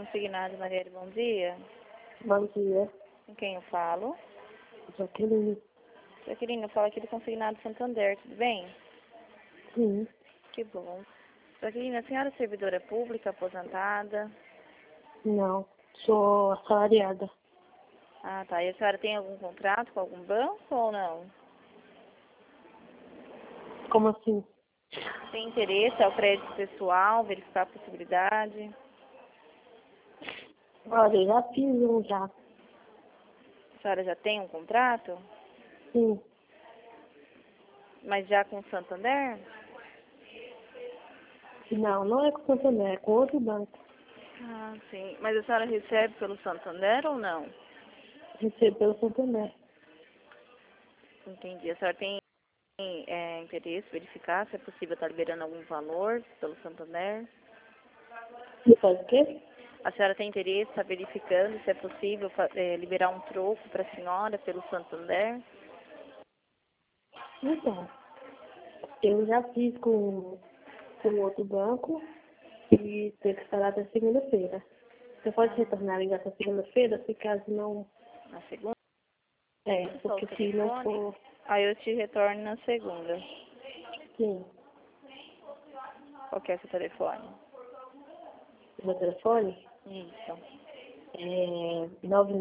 Consignado Marielle, bom dia. Bom dia, Com quem eu falo? Jaqueline. Jaqueline, eu falo aqui do Consignado Santander, tudo bem? Sim, Que bom. Jaqueline, a senhora é servidora pública, aposentada? não, sou assalariada. Ah, tá. E a senhora tem algum contrato com algum banco ou não? Como assim? Tem interesse ao crédito pessoal, verificar a possibilidade? Olha, eu já fiz um já. A senhora já tem um contrato? Sim, Mas já com o Santander? não é com o Santander, é com outro banco. Ah, sim. Mas a senhora recebe pelo Santander ou não? Recebo pelo Santander. Entendi. A senhora tem interesse em verificar se é possível estar liberando algum valor pelo Santander? E faz o quê? A senhora tem interesse em estar verificando se é possível liberar um troco para a senhora pelo Santander? Então, eu já fiz com outro banco e tenho que esperar até segunda-feira. Você pode retornar ligar até segunda-feira, se caso não... Na segunda? Só o porque se não telefone? for... Aí eu te retorno na segunda. Sim, Qual que é o seu telefone? meu telefone Isso. é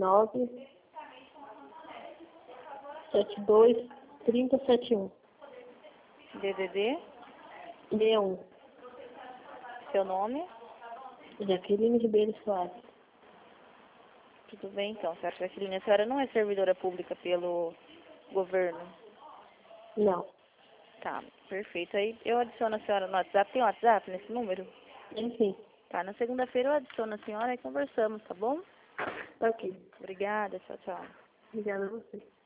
99723071. DDD? 61. Seu nome? Jaqueline Ribeiro Soares. Tudo bem, então, senhora Jaqueline. A senhora não é servidora pública pelo governo? Não. Tá, perfeito. Aí eu adiciono a senhora no WhatsApp. Tem WhatsApp nesse número? Enfim, Tá, na segunda-feira eu adiciono a senhora e conversamos, tá bom? tá ok. Obrigada, tchau, tchau. Obrigada a você.